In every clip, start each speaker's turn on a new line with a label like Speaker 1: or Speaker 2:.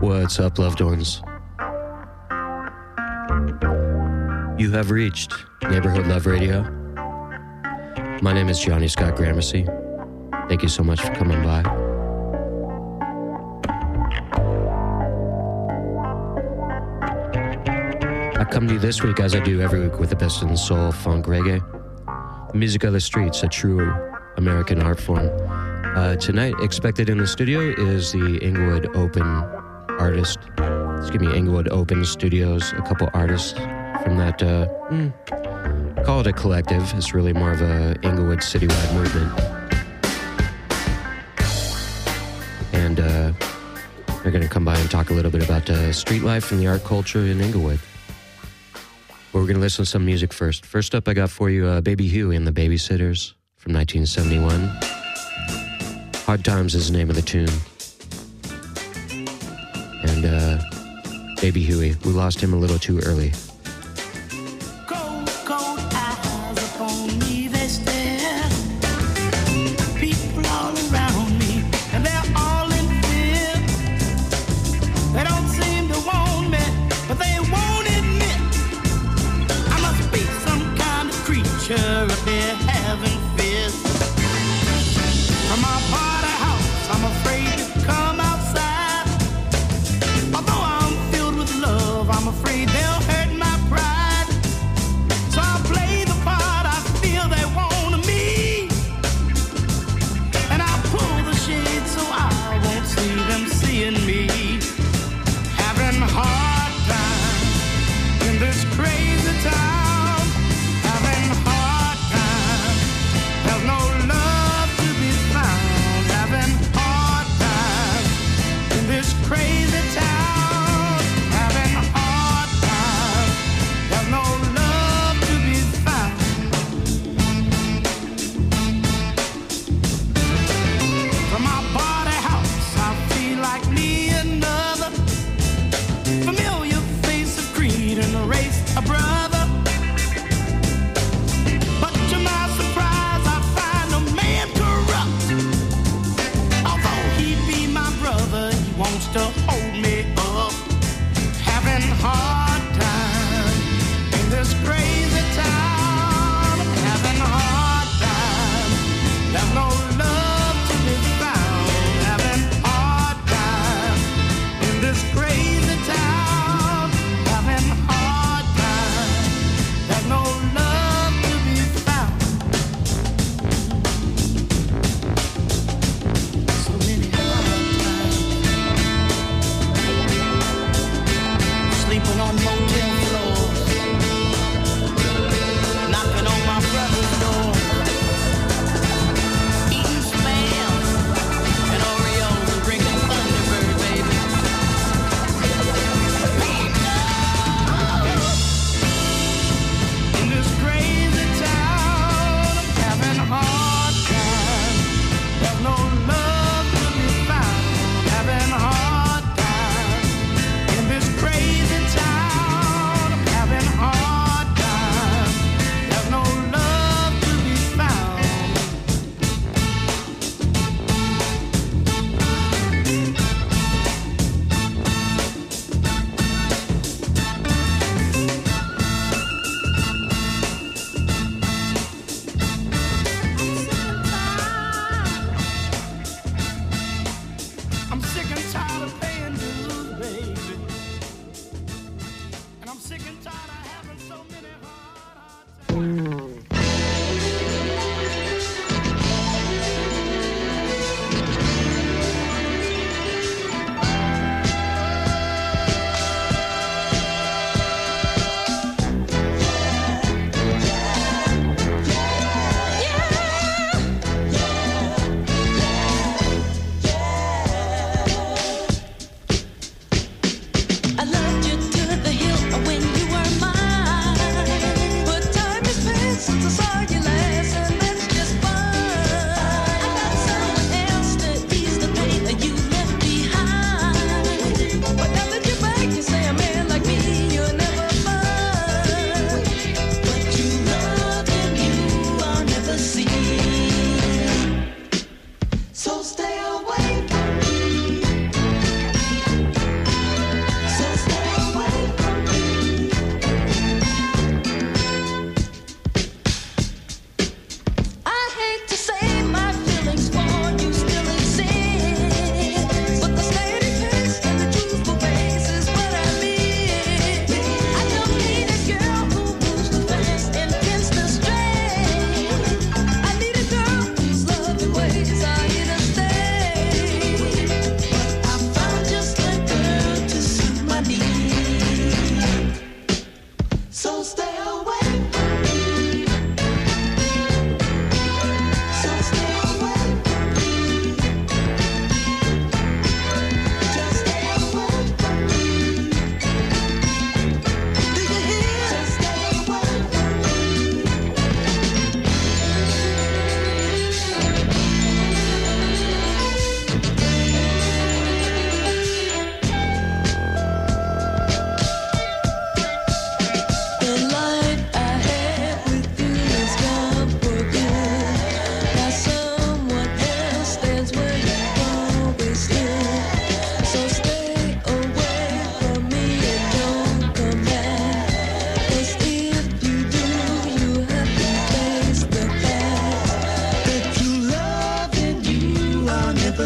Speaker 1: What's up, loved ones? You have reached Neighborhood Love Radio. My name is Johnny Scott Gramercy. Thank you so much for coming by. I come to you this week, as I do every week, with the best in soul, funk, reggae. The music of the streets, a true American art form. Tonight, expected in the studio is the Inglewood Open artist. Inglewood Open Studios, a couple artists from that, call it a collective. It's really more of a Inglewood citywide movement. And they're going to come by and talk a little bit about street life and the art culture in Inglewood. But we're going to listen to some music first. First up, I got for you Baby Huey and the Babysitters from 1971. Hard Times is the name of the tune. And Baby Huey, we lost him a little too early.
Speaker 2: Cold, cold eyes upon me, they stare. People all around me, and they're all in fear. They don't seem to want me, but they won't admit I must be some kind of creature if they're having fears. From my party house, I'm afraid to come outside. Although I'm filled with love, I'm afraid they'll hurt my pride. So I play the part I feel they want of me, and I pull the shade so I won't see them seeing me. Having hard time in this crazy town. Having hard time. There's no love to be found. Having hard time in this crazy town. Having hard time. There's no love to be found. From my party house, I feel like me another familiar face of creed and a race, a brother. But to my surprise, I find a man corrupt. Although he be my brother, he wants to hold me up. Having hard time in this crazy town. Having hard time. There's no love to be found. Having hard time in this crazy town. Having hard time. There's no love to be found. So many hard times. Sleeping on motel floors. Knocking on my brother's door. Eating Spam and Oreos and drinking Thunderbird, baby. In this crazy town, I'm having hard time. There's no love to be found. Having hard time. In this crazy town, I'm having hard time. There's no love to be found.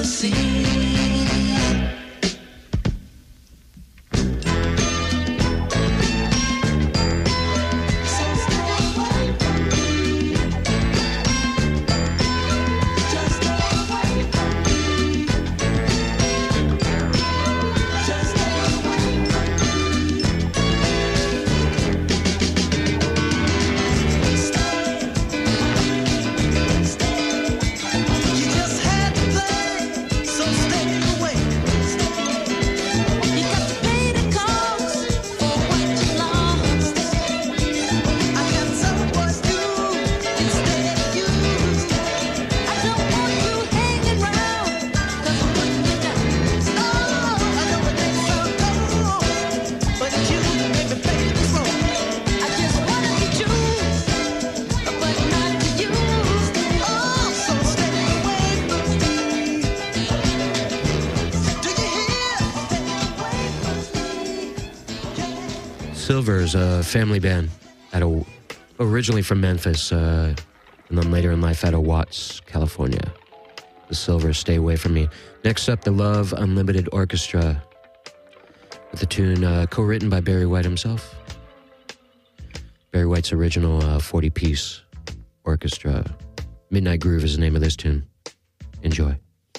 Speaker 1: Silvers, a family band originally from Memphis, and then later in life out of Watts, California. The Silvers, Stay Away From Me. Next up, the Love Unlimited Orchestra, with the tune co-written by Barry White himself. Barry White's original 40-piece orchestra. Midnight Groove is the name of this tune. Enjoy.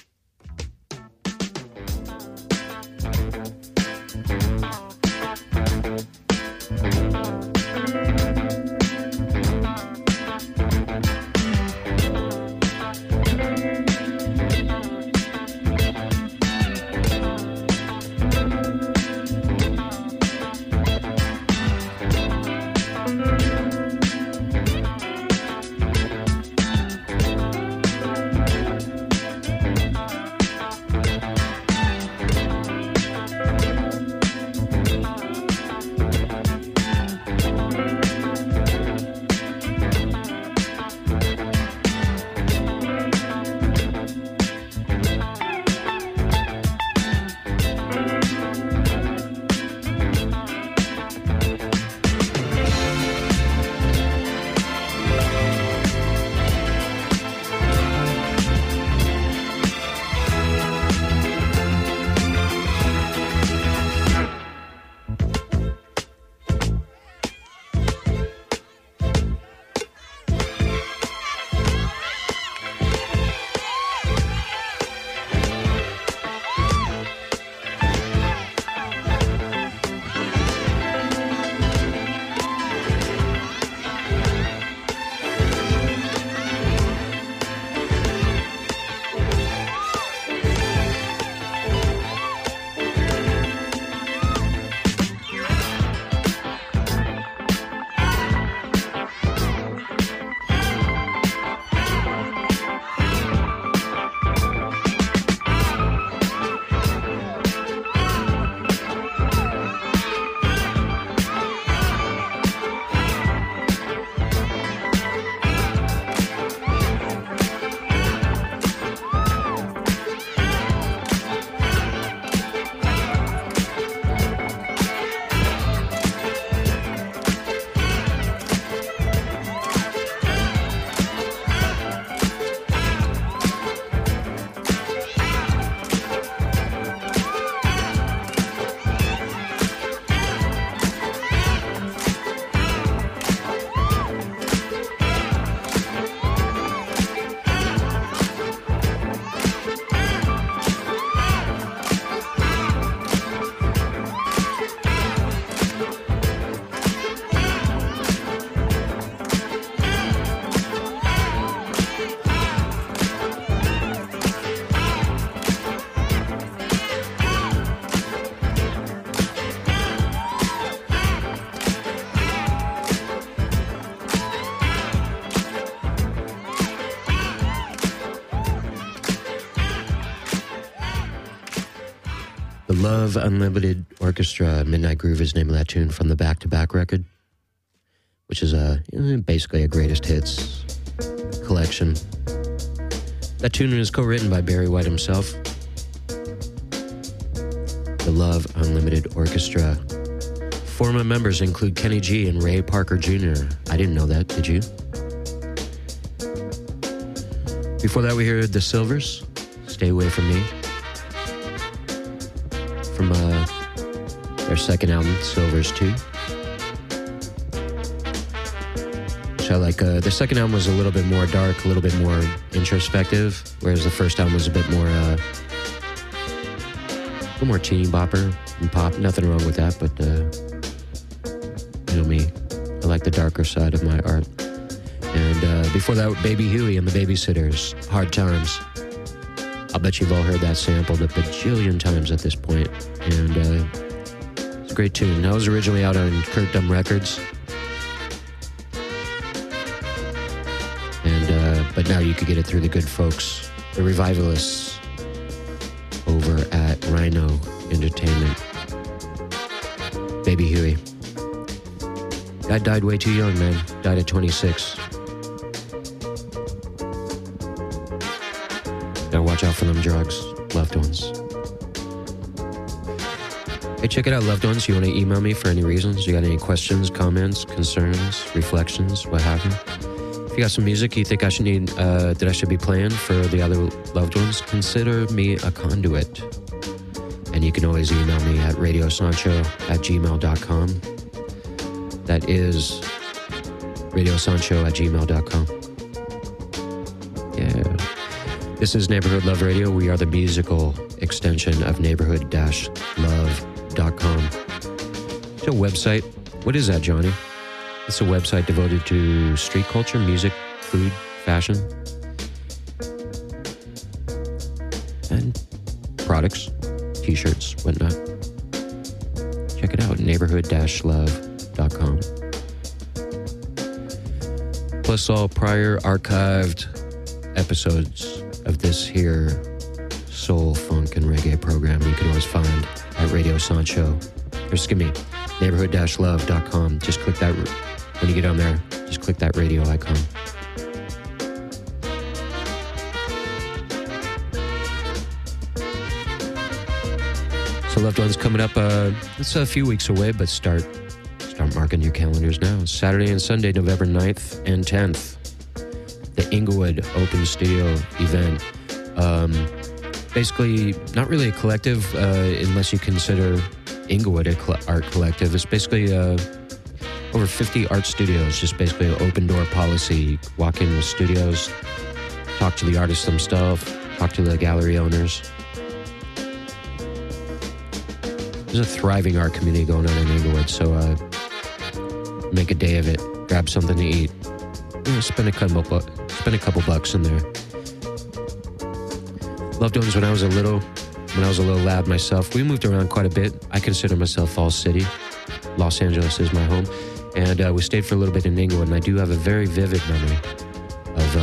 Speaker 1: Love Unlimited Orchestra, Midnight Groove is the name of that tune from the Back to Back record, which is basically a greatest hits collection. That tune is co-written by Barry White himself. The Love Unlimited Orchestra. Former members include Kenny G and Ray Parker Jr. I didn't know that, did you? Before that, we heard the Silvers, Stay Away From Me. From their second album, Silvers 2. Which I like. Their second album was a little bit more dark, a little bit more introspective, whereas the first album was a bit more, a little more teeny bopper and pop. Nothing wrong with that, but, you know me. I like the darker side of my art. And before that, Baby Huey and the Babysitters, Hard Times. I'll bet you've all heard that sampled a bajillion times at this point. And it's a great tune. That was originally out on Kurt Dumb Records. And but now you could get it through the good folks, the Revivalists, over at Rhino Entertainment. Baby Huey. Guy died way too young, man. Died at 26. Gotta watch out for them drugs, loved ones. Hey, check it out, loved ones. You want to email me for any reasons? You got any questions, comments, concerns, reflections, what have you? If you got some music you think I should need, that I should be playing for the other loved ones, consider me a conduit. And you can always email me at radiosancho@gmail.com. That is radiosancho@gmail.com. Yeah. This is Neighborhood Love Radio. We are the musical extension of neighborhood-love.com. It's a website. What is that, Johnny? It's a website devoted to street culture, music, food, fashion, and products, t-shirts, whatnot. Check it out, neighborhood-love.com. Plus all prior archived episodes of this here soul, funk, and reggae program you can always find at Radio Sancho. Or excuse me, neighborhood-love.com. Just click that, when you get on there, just click that radio icon. So loved ones coming up, it's a few weeks away, but start marking your calendars now. Saturday and Sunday, November 9th and 10th. The Inglewood Open Studio event. Basically, not really a collective, unless you consider Inglewood art collective. It's basically over 50 art studios, just basically an open door policy. Walk in the studios, talk to the artists themselves, talk to the gallery owners. There's a thriving art community going on in Inglewood, so make a day of it. Grab something to eat. You know, spend a couple bucks in there. Loved ones, when I was a little lad myself, we moved around quite a bit. I consider myself Falls City. Los Angeles is my home. And we stayed for a little bit in Inglewood, and I do have a very vivid memory of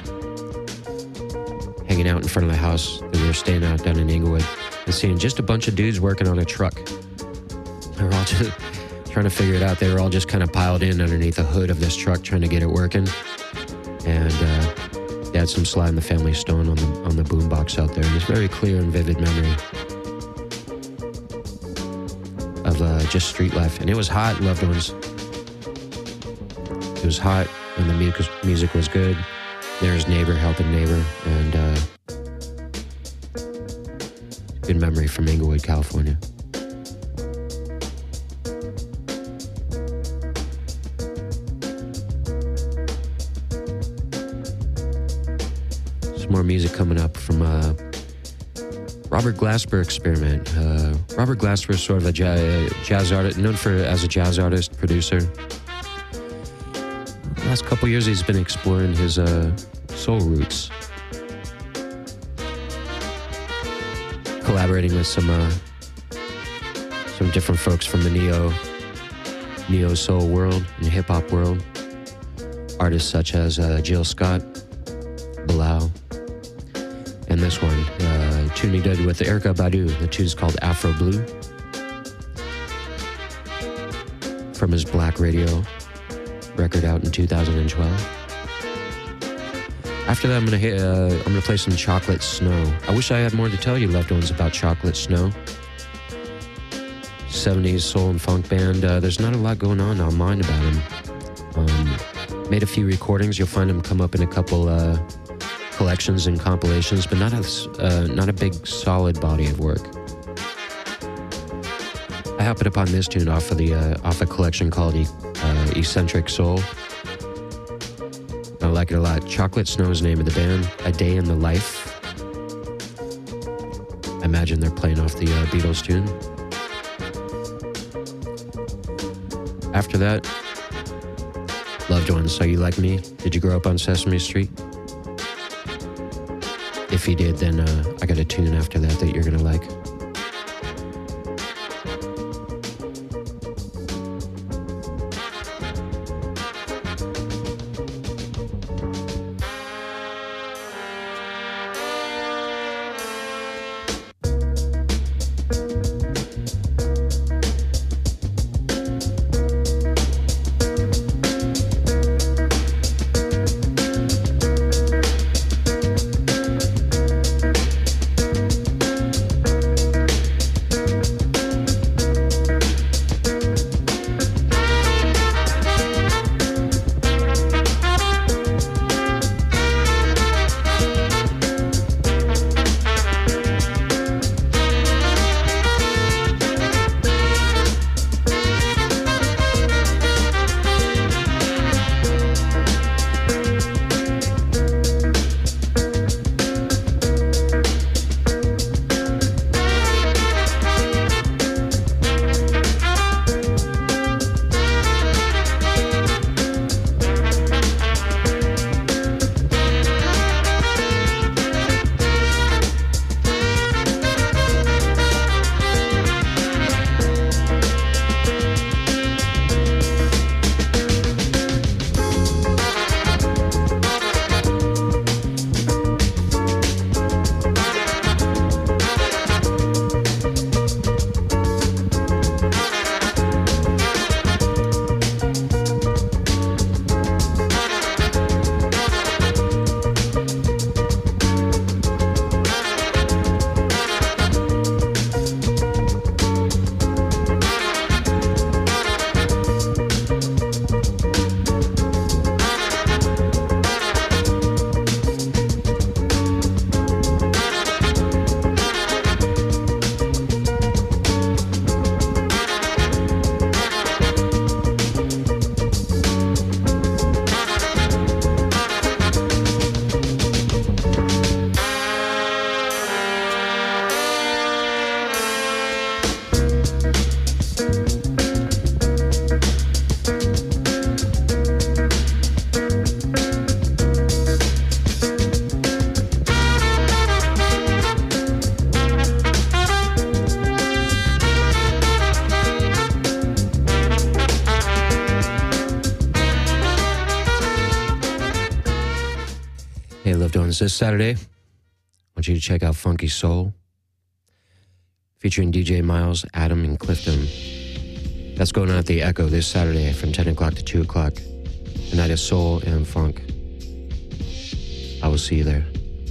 Speaker 1: hanging out in front of the house that we were staying at down in Inglewood and seeing just a bunch of dudes working on a truck. They were all just trying to figure it out. They were all just kind of piled in underneath the hood of this truck trying to get it working. And they had some Sly and the Family Stone on the boombox out there. And it's a very clear and vivid memory of just street life. And it was hot, loved ones. It was hot, and the music was good. There's neighbor helping neighbor, and good memory from Inglewood, California. Some more music coming up from Robert Glasper Experiment. Robert Glasper is sort of a jazz artist, known as a jazz artist, producer. The last couple years he's been exploring his soul roots. Collaborating with some different folks from the neo soul world and hip hop world. Artists such as Jill Scott, Bilal, and this one, tune he did with Erykah Badu. The tune's called Afro Blue. From his Black Radio record out in 2012. After that, I'm gonna play some Chocolate Snow. I wish I had more to tell you, loved ones, about Chocolate Snow. 70s soul and funk band. There's not a lot going on online about him. Made a few recordings. You'll find him come up in a couple collections and compilations, but not a big solid body of work. I happened upon this tune off a collection called Eccentric Soul. I like it a lot. Chocolate Snow is the name of the band. A Day in the Life. I imagine they're playing off the Beatles tune. After that, Loved Ones, So You Like Me? Did you grow up on Sesame Street? If you did, then I got a tune after that you're gonna like. This Saturday, I want you to check out Funky Soul, featuring DJ Miles, Adam, and Clifton. That's going on at the Echo this Saturday from 10 o'clock to 2 o'clock. The night of soul and funk. I will see you there.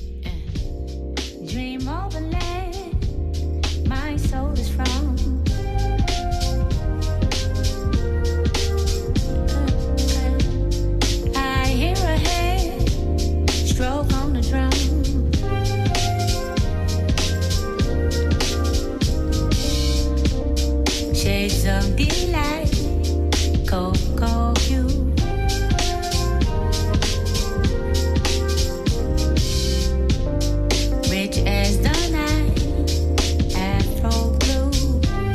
Speaker 3: Dream of a land my soul is from. I hear a hand stroke on the drum. Shades of delight, cocoa hue. Rich as the night, afro blue.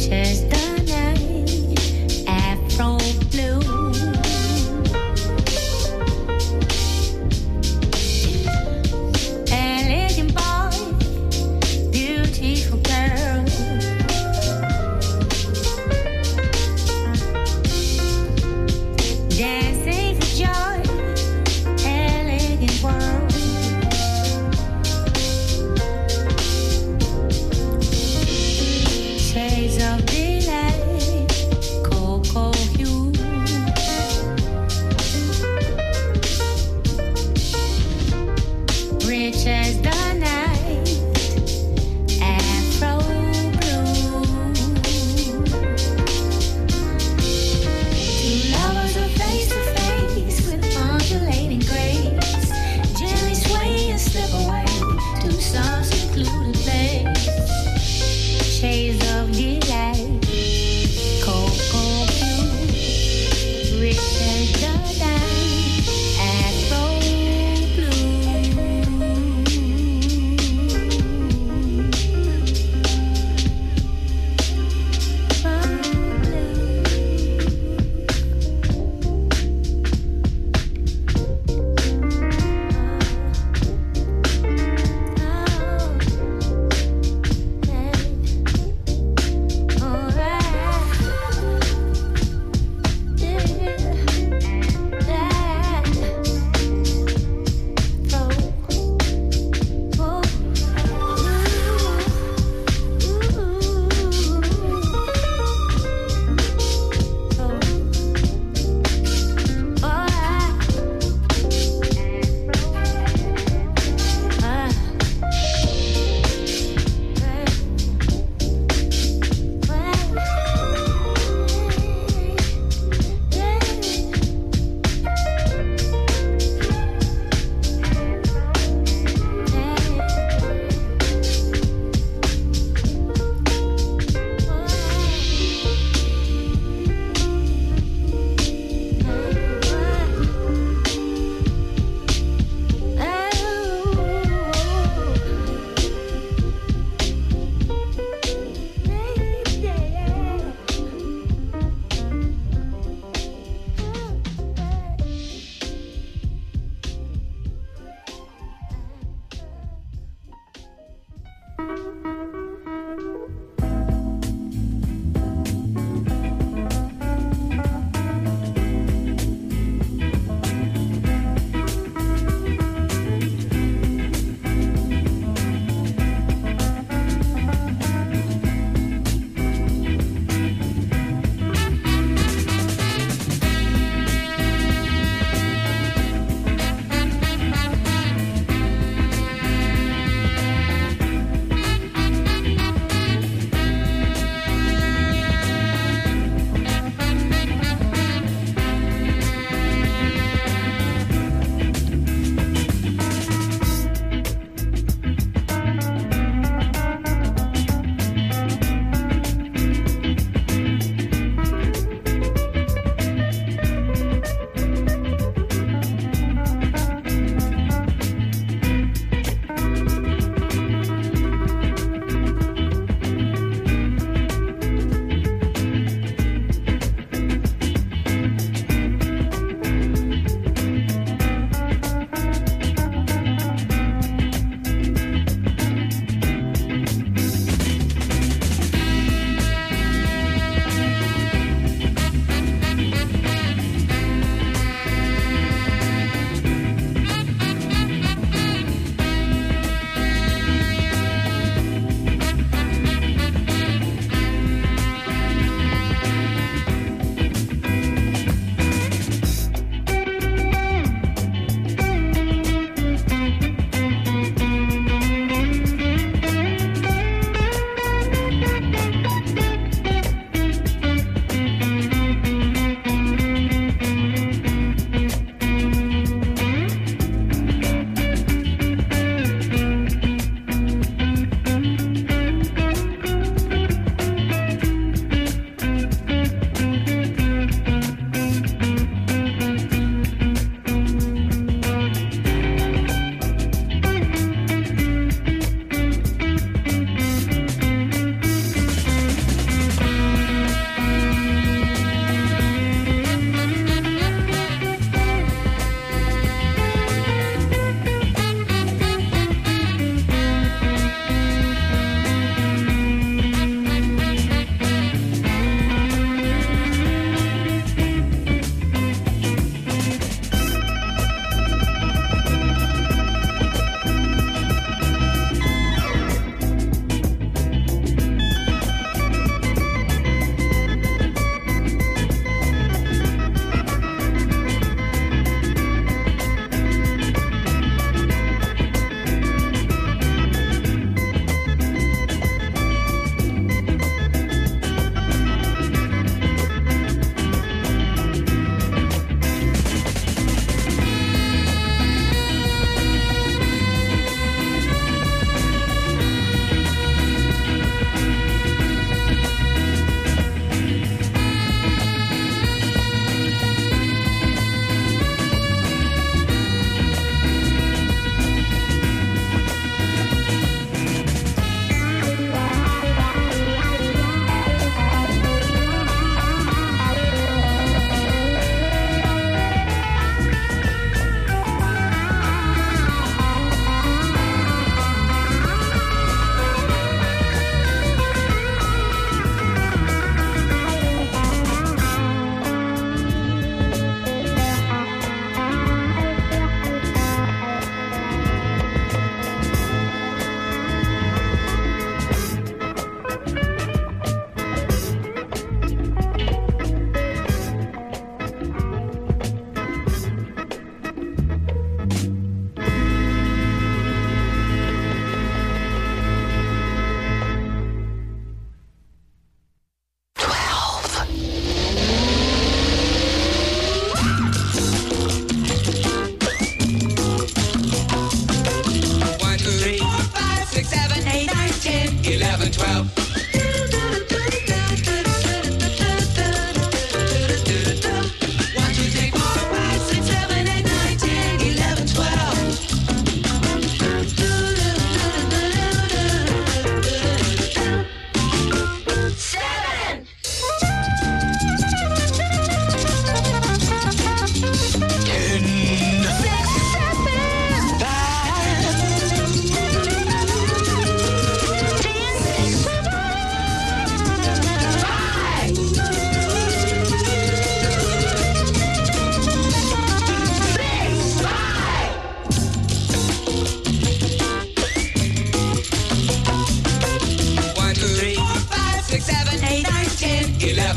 Speaker 3: Shades of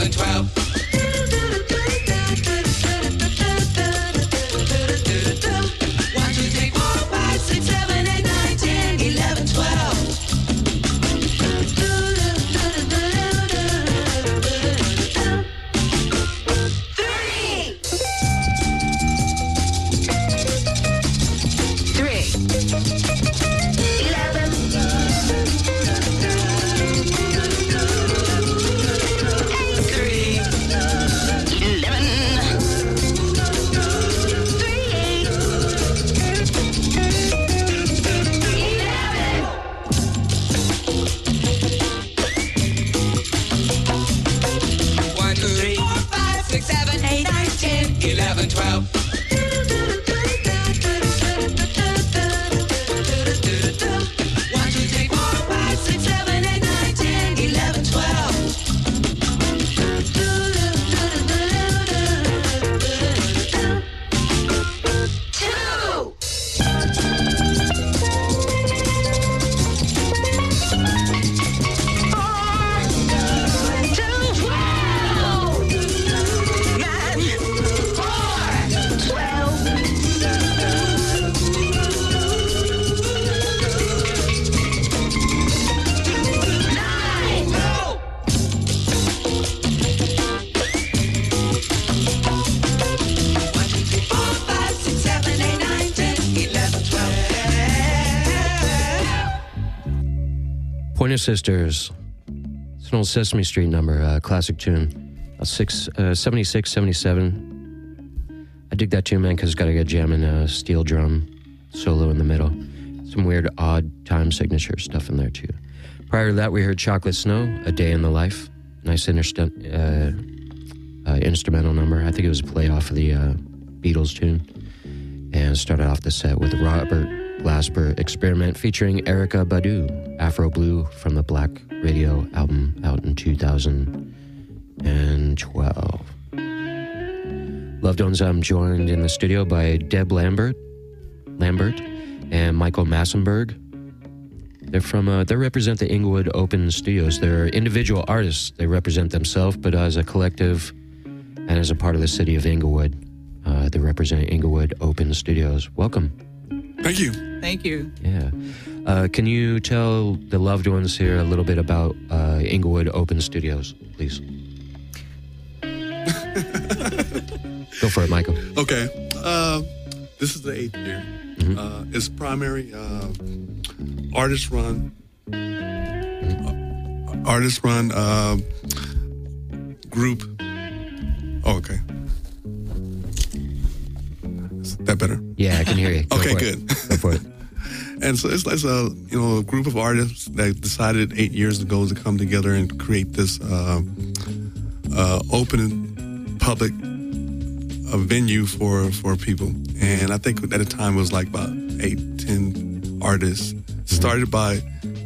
Speaker 4: 11, 12. 1, 2, 3, 4, 5, 6, 7, 8, 9, 10, 11, 12. 11, 12. 1, 2, 3, 4, 5, 6, 7, 8, 9, 10, 11, 12.
Speaker 1: 'Pointer Sisters. It's an old Sesame Street number, classic tune. 76, 77. I dig that tune, man, because it's got a good jamming steel drum solo in the middle. Some weird, odd time signature stuff in there, too. Prior to that, we heard Chocolate Snow, A Day in the Life. Nice instrumental number. I think it was a play off of the Beatles tune. And started off the set with Robert Glasper Experiment featuring Erykah Badu, Afro Blue from the Black Radio album out in 2012. Loved Ones, I'm joined in the studio by Deb Lambert and Michael Massenberg. They represent the Inglewood Open Studios. They're individual artists. They represent themselves, but as a collective and as a part of the city of Inglewood, they represent Inglewood Open Studios. Welcome.
Speaker 5: Thank you.
Speaker 6: Thank you.
Speaker 1: Yeah. Can you tell the loved ones here a little bit about Inglewood Open Studios, please? Go for it, Michael.
Speaker 5: Okay. This is the 8th year. Mm-hmm. It's primary artist-run group. Oh, okay. Is that better?
Speaker 1: Yeah, I can hear you.
Speaker 5: Okay, good.
Speaker 1: Go for it.
Speaker 5: And so it's a group of artists that decided 8 years ago to come together and create this open and public venue for people. And I think at the time it was like about 8-10 artists. Started by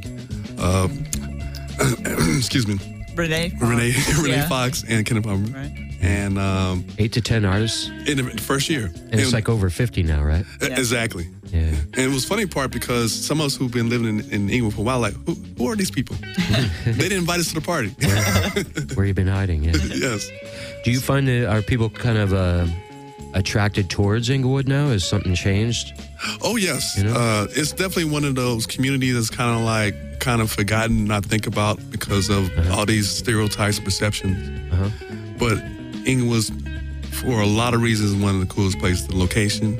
Speaker 5: excuse me,
Speaker 6: Renee
Speaker 5: Fox and Kenneth Palmer.
Speaker 6: Right.
Speaker 5: And
Speaker 1: 8 to 10 artists
Speaker 5: in the first year.
Speaker 1: And it's like over 50 now, right?
Speaker 6: Yeah.
Speaker 5: Exactly.
Speaker 1: Yeah.
Speaker 5: And it was funny part because some of us who've been living in England for a while, like, who are these people? They didn't invite us to the party.
Speaker 1: Where you been hiding? Yeah.
Speaker 5: Yes.
Speaker 1: Do you find are people kind of attracted towards Inglewood now? Has something changed?
Speaker 5: Oh yes.
Speaker 1: You know?
Speaker 5: It's definitely one of those communities that's kind of forgotten, not think about because of all these stereotypes and perceptions. But Inglewood's, for a lot of reasons, one of the coolest places. The location.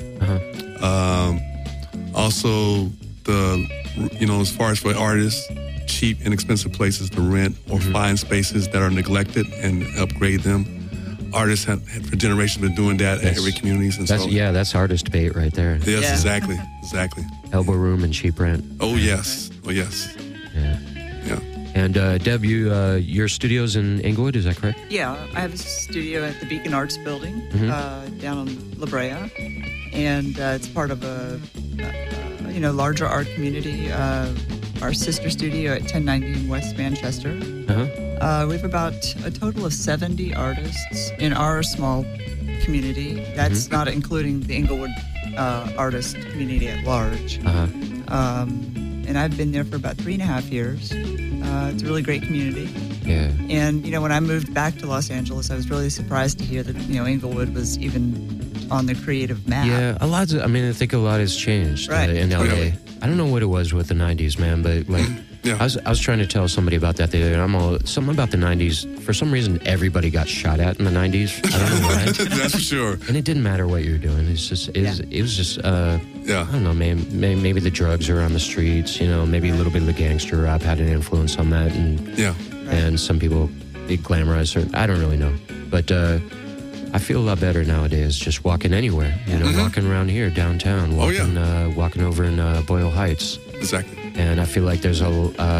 Speaker 5: Also, as far as for artists, cheap, inexpensive places to rent or find spaces that are neglected and upgrade them. Artists have for generations been doing that at every community.
Speaker 1: That's artist bait right there.
Speaker 5: Yes,
Speaker 6: Yeah.
Speaker 5: exactly.
Speaker 1: Elbow room and cheap rent.
Speaker 5: Oh yes.
Speaker 1: Yeah.
Speaker 5: Yeah.
Speaker 1: And Deb, your studio's in Inglewood, is that correct?
Speaker 6: Yeah, I have a studio at the Beacon Arts Building down on La Brea, and it's part of a larger art community. Our sister studio at 1090 West Manchester. We have about a total of 70 artists in our small community. That's not including the Inglewood artist community at large. And I've been there for about 3.5 years. It's a really great community.
Speaker 1: Yeah.
Speaker 6: And, when I moved back to Los Angeles, I was really surprised to hear that, Inglewood was even on the creative map.
Speaker 1: Yeah, I think a lot has changed
Speaker 6: Right.
Speaker 1: in LA.
Speaker 5: Really?
Speaker 1: I don't know what it was with the 90s, man, but like,
Speaker 5: Yeah.
Speaker 1: I was trying to tell somebody about that the other day. Something about the 90s. For some reason, everybody got shot at in the 90s. I don't know why.
Speaker 5: That's for sure.
Speaker 1: And it didn't matter what you were doing. It was just, I
Speaker 5: Yeah.
Speaker 1: don't know, maybe the drugs are on the streets, maybe a little bit of the gangster rap had an influence on that.
Speaker 5: Yeah.
Speaker 1: And some people, they glamorize it. I don't really know. But I feel a lot better nowadays just walking anywhere, walking around here downtown, walking over in Boyle Heights.
Speaker 5: Exactly.
Speaker 1: And I feel like there's a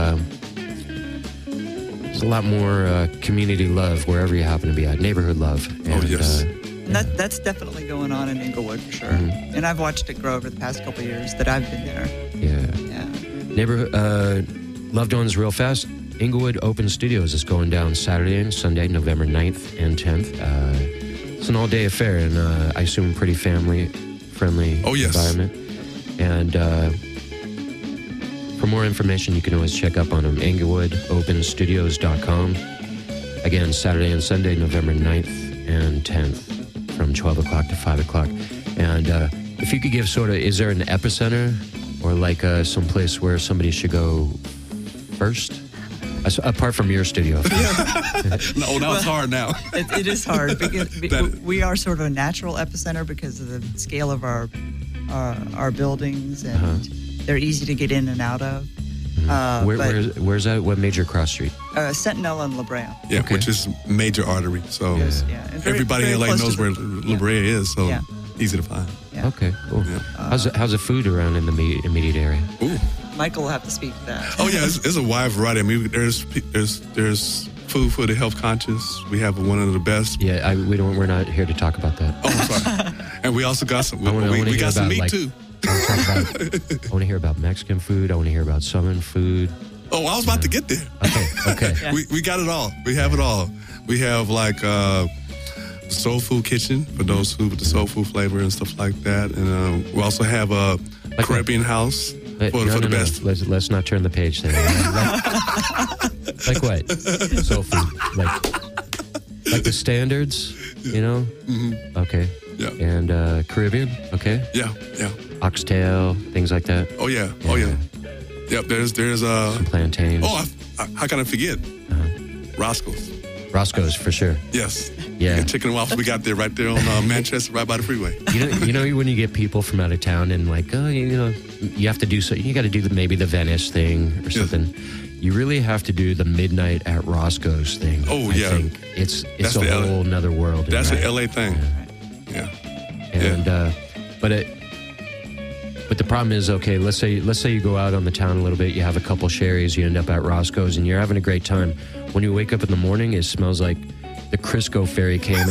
Speaker 1: lot more community love wherever you happen to be at, neighborhood love. And,
Speaker 5: yes.
Speaker 6: And that's definitely going on in Inglewood for sure.
Speaker 1: Mm-hmm.
Speaker 6: And I've watched it grow over the past couple of years that I've been there.
Speaker 1: Yeah.
Speaker 6: Yeah.
Speaker 1: Neighborhood, loved ones real fast. Inglewood Open Studios is going down Saturday and Sunday, November 9th and 10th. It's an all-day affair, and I assume pretty family-friendly environment. And for more information, you can always check up on them, InglewoodOpenStudios.com. Again, Saturday and Sunday, November 9th and 10th, from 12 o'clock to 5 o'clock. And if you could give is there an epicenter or like some place where somebody should go first? Apart from your studio.
Speaker 5: No, now it's hard now.
Speaker 6: It is hard because we are sort of a natural epicenter because of the scale of our buildings, and they're easy to get in and out of.
Speaker 1: Where's that? What major cross street?
Speaker 6: Sentinel and La Brea.
Speaker 5: Yeah,
Speaker 1: Okay.
Speaker 5: which is major artery. So
Speaker 6: Yeah. And very-
Speaker 5: everybody
Speaker 6: very
Speaker 5: in LA
Speaker 6: close
Speaker 5: knows
Speaker 6: to
Speaker 5: where
Speaker 6: the-
Speaker 5: La Brea is, so
Speaker 6: Yeah.
Speaker 5: easy to find.
Speaker 6: Yeah.
Speaker 1: Okay, cool.
Speaker 5: Yeah.
Speaker 1: How's the food around in the immediate area?
Speaker 5: Ooh.
Speaker 6: Michael will have to speak to that.
Speaker 5: Oh yeah, it's a wide variety. I mean, there's food for the health conscious. We have one of the best.
Speaker 1: Yeah, we're not here to talk about that.
Speaker 5: Oh, I'm sorry. And we also got some.
Speaker 1: I wanna
Speaker 5: We
Speaker 1: hear
Speaker 5: got some
Speaker 1: about,
Speaker 5: meat
Speaker 1: like-
Speaker 5: too.
Speaker 1: I want to hear about Mexican food. I want to hear about Southern food.
Speaker 5: Oh, I was about to get there.
Speaker 1: Okay.
Speaker 6: Yeah.
Speaker 5: We got it all. We have it all. We have like soul food kitchen for those who with the soul food flavor and stuff like that. And we also have a
Speaker 1: Like
Speaker 5: Caribbean house for the best.
Speaker 1: Let's not turn the page there. Like what? Soul food. Like the standards,
Speaker 5: Mm-hmm.
Speaker 1: Okay.
Speaker 5: Yeah.
Speaker 1: And Caribbean, okay.
Speaker 5: Yeah.
Speaker 1: Oxtail, things like that.
Speaker 5: Oh yeah. Yep. There's
Speaker 1: Plantains.
Speaker 5: how can I forget? Roscoe's.
Speaker 1: Roscoe's for sure.
Speaker 5: Yes.
Speaker 1: Yeah.
Speaker 5: The chicken and waffles we got there right there on Manchester, right by the freeway.
Speaker 1: You know when you get people from out of town and like, you have to do so. You got to do maybe the Venice thing or something. You really have to do the midnight at Roscoe's thing.
Speaker 5: Oh,
Speaker 1: I
Speaker 5: yeah.
Speaker 1: think it's
Speaker 5: That's
Speaker 1: a
Speaker 5: the
Speaker 1: whole nother world.
Speaker 5: That's
Speaker 1: right?
Speaker 5: an LA thing. Yeah.
Speaker 1: And but the problem is, okay, let's say you go out on the town a little bit, you have a couple sherries, you end up at Roscoe's, and you're having a great time. When you wake up in the morning, it smells like the Crisco ferry came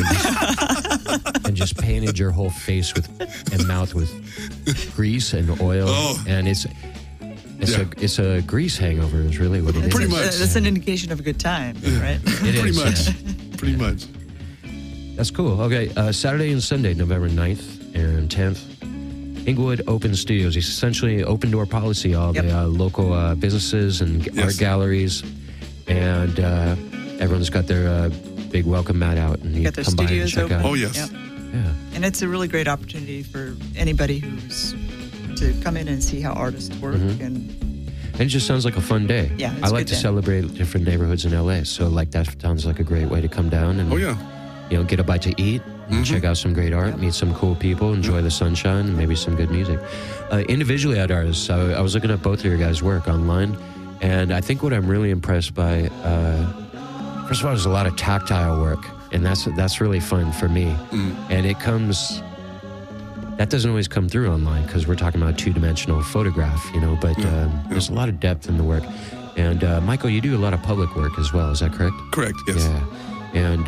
Speaker 1: and just painted your whole face and mouth with grease and oil, and it's a grease hangover. Is really what it is.
Speaker 5: Pretty much.
Speaker 6: That's an indication of a good time, right?
Speaker 1: It
Speaker 5: Pretty
Speaker 1: is,
Speaker 5: much.
Speaker 1: yeah.
Speaker 5: Pretty much.
Speaker 1: That's cool. Okay, Saturday and Sunday, November 9th and 10th. Inglewood Open Studios, essentially open door policy, all the local businesses and art galleries, and everyone's got their big welcome mat out, and you
Speaker 6: Got their
Speaker 1: come by and
Speaker 6: studios
Speaker 1: check
Speaker 6: open.
Speaker 1: out.
Speaker 5: Oh yes.
Speaker 6: Yep.
Speaker 1: Yeah.
Speaker 6: And it's a really great opportunity for anybody who's to come in and see how artists work. And
Speaker 1: And it just sounds like a fun day.
Speaker 6: Yeah, it's
Speaker 1: I
Speaker 6: a
Speaker 1: like
Speaker 6: good
Speaker 1: to
Speaker 6: day.
Speaker 1: celebrate different neighborhoods in LA, so like that sounds like a great way to come down and
Speaker 5: Oh yeah.
Speaker 1: get a bite to eat, and check out some great art, meet some cool people, enjoy the sunshine, and maybe some good music. Individually at artists, I was looking at both of your guys' work online, and I think what I'm really impressed by, first of all, there's a lot of tactile work, and that's really fun for me. And that doesn't always come through online because we're talking about two-dimensional photograph, but there's a lot of depth in the work. And Michael, you do a lot of public work as well, is that correct?
Speaker 5: Correct. Yes.
Speaker 1: Yeah. And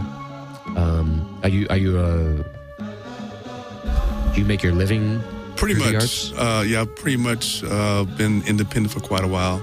Speaker 1: do you make your living
Speaker 5: Pretty
Speaker 1: through the
Speaker 5: much.
Speaker 1: arts?
Speaker 5: Pretty much been independent for quite a while.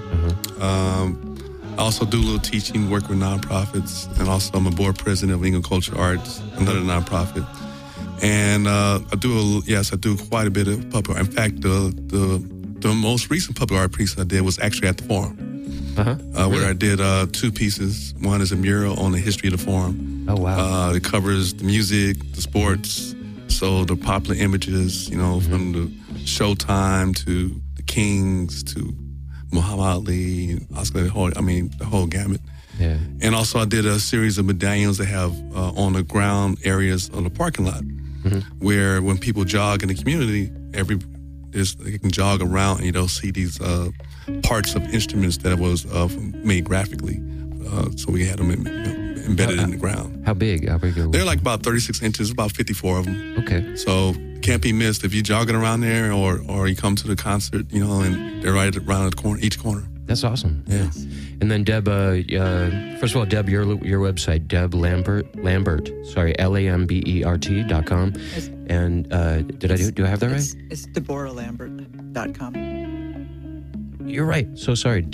Speaker 5: I also do a little teaching, work with nonprofits, and also I'm a board president of England Culture Arts, another nonprofit. And I do quite a bit of public art. In fact, the most recent public art piece I did was actually at the Forum. where I did 2 pieces. One is a mural on the history of the Forum.
Speaker 1: Oh, wow.
Speaker 5: It covers the music, the sports, so the popular images, from the Showtime to the Kings to Muhammad Ali, Oscar, the whole gamut.
Speaker 1: Yeah.
Speaker 5: And also I did a series of medallions that have on the ground areas of the parking lot, where when people jog in the community, they can jog around and you'll see these parts of instruments that was made graphically. So we had them embedded in the ground.
Speaker 1: How big?
Speaker 5: They're like about 36 inches, about 54 of them.
Speaker 1: Okay.
Speaker 5: So can't be missed if you're jogging around there or you come to the concert, and they're right around the corner, each corner.
Speaker 1: That's awesome. Yeah. And then Deb, first of all, Deb, your website, Deb Lambert, LAMBERT.com. And do I have that right?
Speaker 6: It's DeborahLambert.com.
Speaker 1: You're right. So sorry.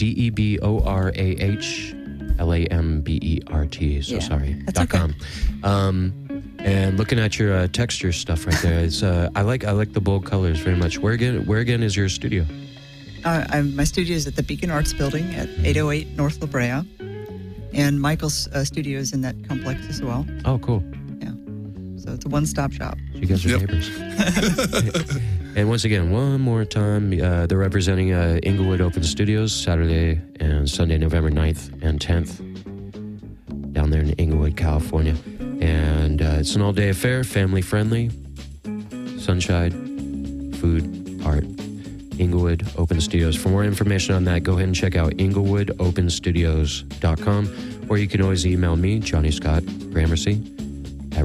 Speaker 1: DEBORAHLAMBERT. So sorry.
Speaker 6: That's okay.
Speaker 1: .com. And looking at your texture stuff right there, it's I like the bold colors very much. Where again is your studio?
Speaker 6: My studio is at the Beacon Arts Building at 808 North La Brea, and Michael's studio is in that complex as well.
Speaker 1: Oh, cool.
Speaker 6: Yeah, so it's a one-stop shop.
Speaker 1: You guys are neighbors. And once again, one more time, they're representing Inglewood Open Studios Saturday and Sunday, November 9th and 10th, down there in Inglewood, California. And it's an all-day affair, family-friendly, sunshine, food, art. Inglewood Open Studios. For more information on that, go ahead and check out InglewoodOpenStudios.com, or you can always email me, Johnny Scott Gramercy, at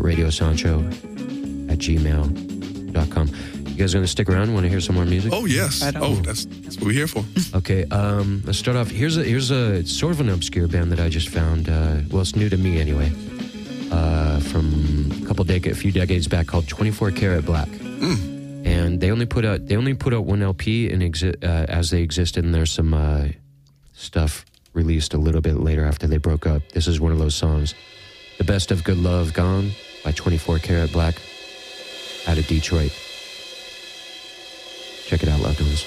Speaker 1: radiosancho@gmail.com. You guys going to stick around? Want to hear some more music?
Speaker 5: Oh, yes. That's what we're here for.
Speaker 1: Okay, let's start off. Here's a sort of an obscure band that I just found. Well, it's new to me anyway. From a few decades back, called 24 Karat Black. And they only put out one LP as they existed, and there's some stuff released a little bit later after they broke up. This is one of those songs, "The Best of Good Love Gone" by 24 Karat Black, out of Detroit. Check it out, loved ones.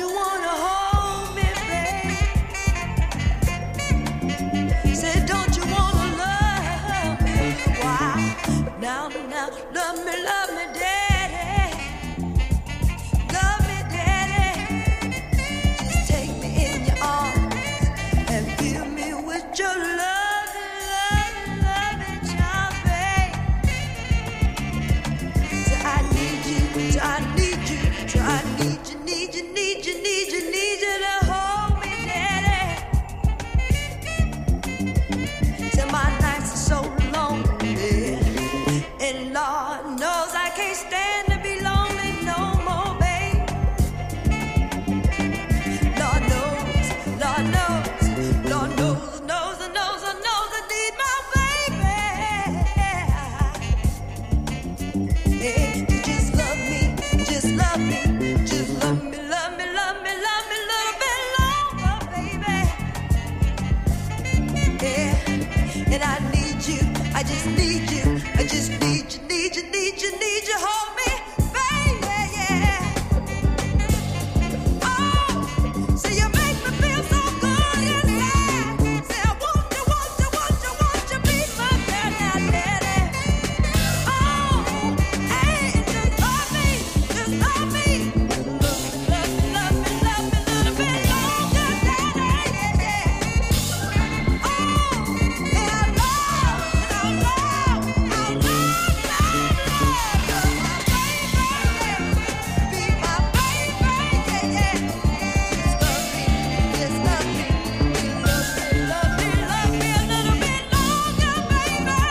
Speaker 4: you wanna hold me, babe? Say, don't you wanna love me? Why? Now, love me, daddy. Love me, daddy. Just take me in your arms and fill me with your love, child, babe. So I need you, so I need you, so I need you, need you, need you, need you, need you to hold me, daddy. So my nights are so lonely, and Lord knows I can't stand to be lonely no more, babe. Lord knows, Lord knows, Lord knows, knows, knows, knows I need my baby. Hey, you just love me, just love me, just love me, love me, love me, love me a little bit longer, baby. Yeah, and I need you, I just need you, I just need you, need you, need you, need you, hold me, baby, yeah. Oh, say you make me feel so good inside. Say I want you, want you, want you, want you, be my daddy, daddy. Oh, hey, just love me, just love me. Love me, love me, love me a little bit longer, daddy, yeah, yeah. Oh, and I love, be my baby, yeah, yeah. Just love me, love me, love me, love me a little bit longer, baby. No,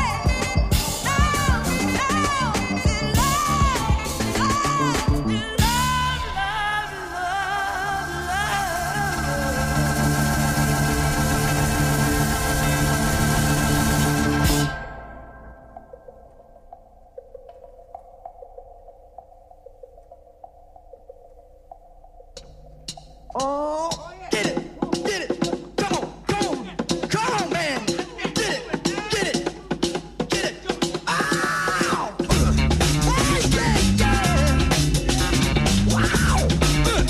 Speaker 4: oh, get it, come on, man, get it, ow, hey, yeah, wow, good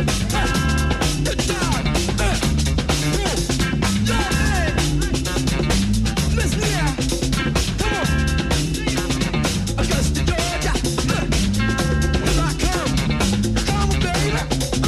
Speaker 4: job, listen here, come on, Augusta, Georgia, here I come on, baby,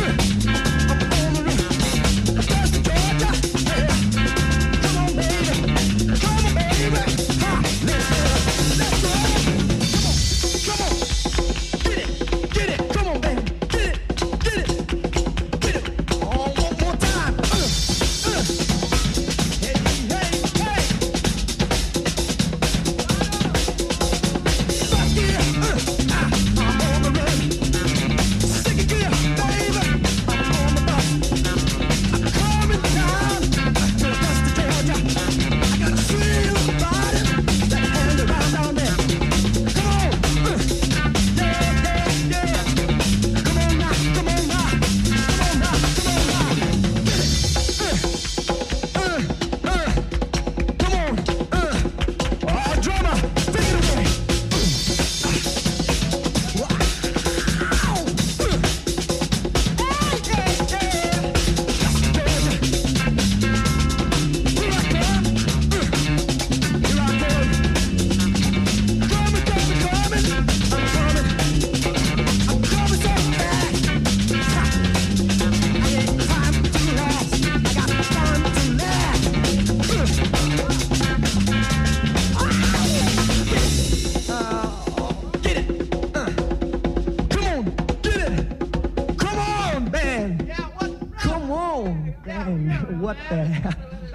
Speaker 4: what the hell?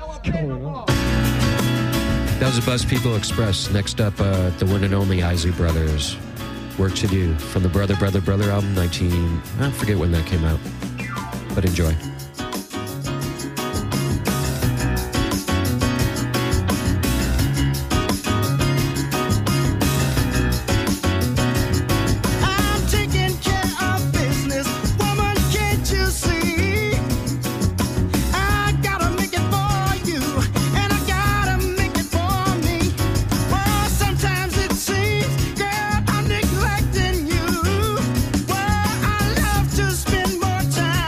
Speaker 1: That was the Buzz People Express. Next up, the one and only Isley Brothers. Work to Do from the Brother album, I forget when that came out, but enjoy.
Speaker 2: I'm taking care of business, woman, can't you see? I gotta make it for you, and I gotta make it for me. Well, sometimes it seems, girl, I'm neglecting you. Well, I love to spend more time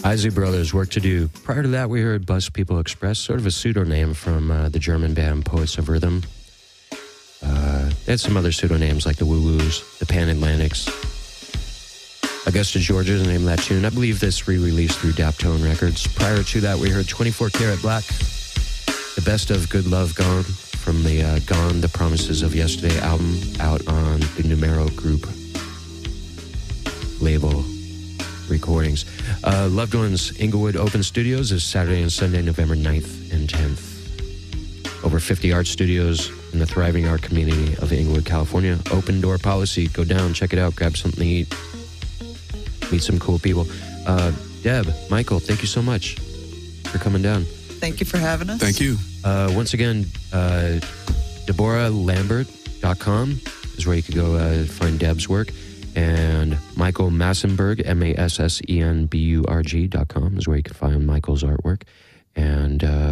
Speaker 1: Isley Brothers, Work to Do. Prior to that, we heard Bus People Express, sort of a pseudonym from the German band Poets of Rhythm. They had some other pseudonames like the Woo Woos, the Pan Atlantics. Augusta, Georgia is the name of that tune. I believe this re-released through Daptone Records. Prior to that, we heard 24 Karat Black, the best of Good Love Gone, from the Gone, The Promises of Yesterday album, out on the Numero Group label recordings. Loved Ones Inglewood Open Studios is Saturday and Sunday, November 9th and 10th. Over 50 art studios in the thriving art community of Inglewood, California. Open door policy. Go down, check it out, grab something to eat, meet some cool people. Deb, Michael, thank you so much for coming down.
Speaker 6: Thank you for having us.
Speaker 5: Thank you.
Speaker 1: Once again, DeborahLambert.com is where you could go find Deb's work. And Michael Massenburg, MASSENBURG.com is where you can find Michael's artwork. And